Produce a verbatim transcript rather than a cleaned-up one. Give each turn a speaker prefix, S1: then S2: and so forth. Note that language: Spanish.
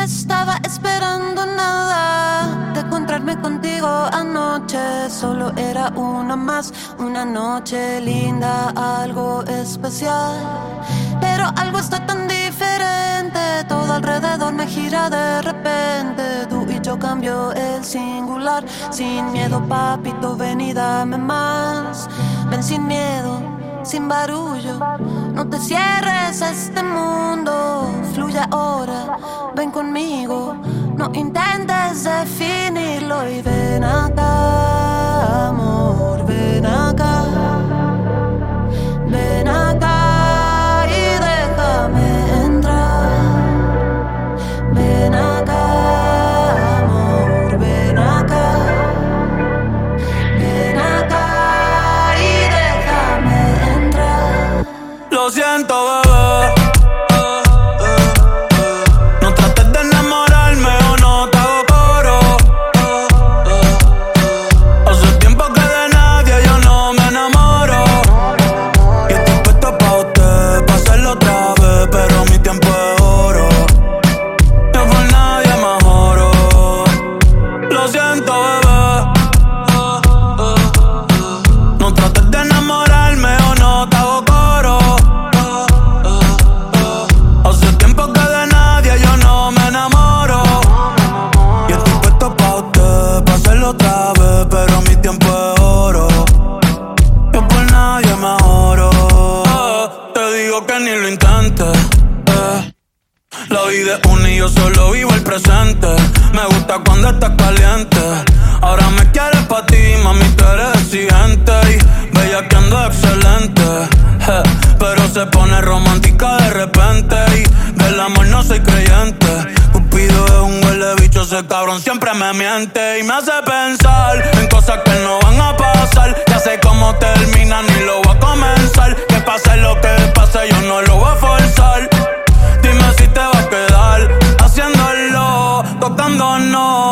S1: estaba esperando nada de encontrarme contigo anoche. Solo era una más, una noche linda, algo especial. Pero algo está tan diferente, todo alrededor me gira de repente. Tú y yo cambio el singular. Sin miedo, papito, ven y dame más. Ven sin miedo, sin barullo. No te cierres a este mundo. Fluye ahora, ven conmigo. No intentes definirlo. Y ven acá, amor, ven acá. Ven acá y déjame entrar. Ven acá, amor, ven acá. Ven acá y déjame entrar.
S2: Lo siento, bebé. No trates de enamorarme o no te hago coro. Hace tiempo que de nadie yo no me enamoro. Y estoy puesto pa' usted, pa' hacerlo otra vez, pero mi tiempo es oro. Yo por nadie me joro. Lo siento, bebé. No trates de enamorarme o no te hago coro. Hace tiempo que de nadie yo no me enamoro. Y estoy puesto pa' usted, pa' hacerlo otra vez, pero mi tiempo es oro. Yo por nadie me joro. Eh, te digo que ni lo intentes. eh. La vida es una y yo solo vivo el presente. Me gusta cuando estás caliente. Ahora me quieres pa' ti, mami, tú eres exigente. Y bellaqueando excelente. eh. Pero se pone romántica de repente. Y del amor no soy creyente. Cupido es un huele bicho, ese cabrón siempre me miente. Y me hace pensar en cosas que no van a pasar. Ya sé cómo termina, ni lo voy a comenzar. Que pase lo que pase, yo no lo voy a forzar. Dime si te va a quedar haciéndolo, tocándonos.